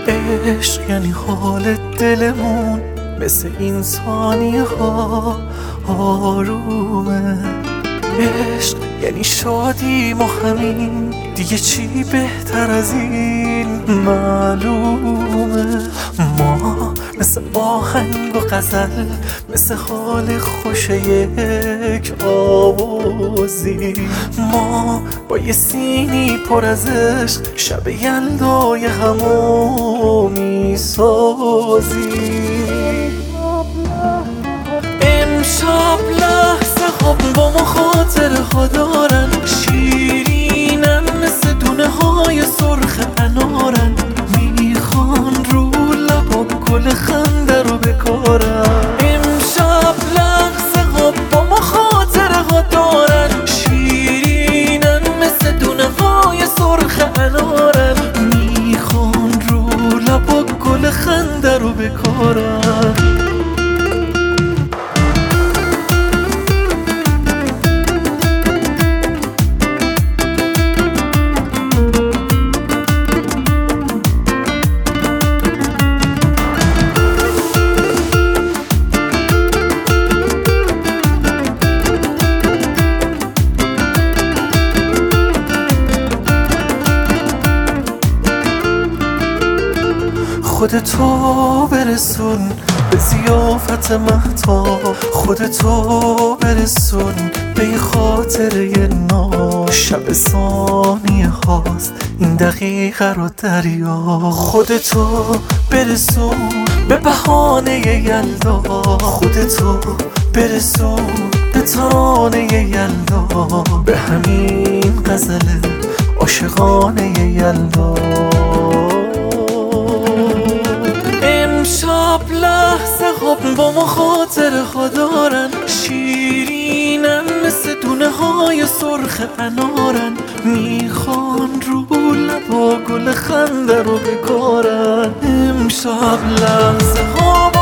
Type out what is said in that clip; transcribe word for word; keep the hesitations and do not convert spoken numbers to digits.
عشق یعنی حال دلمون مثل این ثانیه ها آرومه. عشق یعنی شادیم و همین دیگه چی بهتر از این معلومه. ما مثل آهنگ و غزل، مثل حال خوش یک آوازی، ما با یه سینی پر از عشق شب یلدای همو میسازیم. امشب لحظه ها با ما خاطره ها دارن، شیرینن مثل دونه های سرخ انارن، میخوان رو لبا گل خنده رو بکارن. امشب لحظه ها با ما خاطره ها دارن، شیرینن مثل دونه های سرخ انارن، میخوان رو لبا گل خنده رو بکارن. خودتو برسون به ضیافت مهتاب، خودتو برسون به یه خاطره ناز. شب ثانیه هاست این دقیقه رو دریا، خودتو برسون به بهانه یلدا، خودتو برسون به ترانه یلدا، به همین غزل عاشقانه یلدا. امشب لحظه ها با ما خاطره ها دارن، شیرینن مثل دونه های سرخ انارن، میخوان رو لبا گل خنده رو بکارن. امشب لحظه ها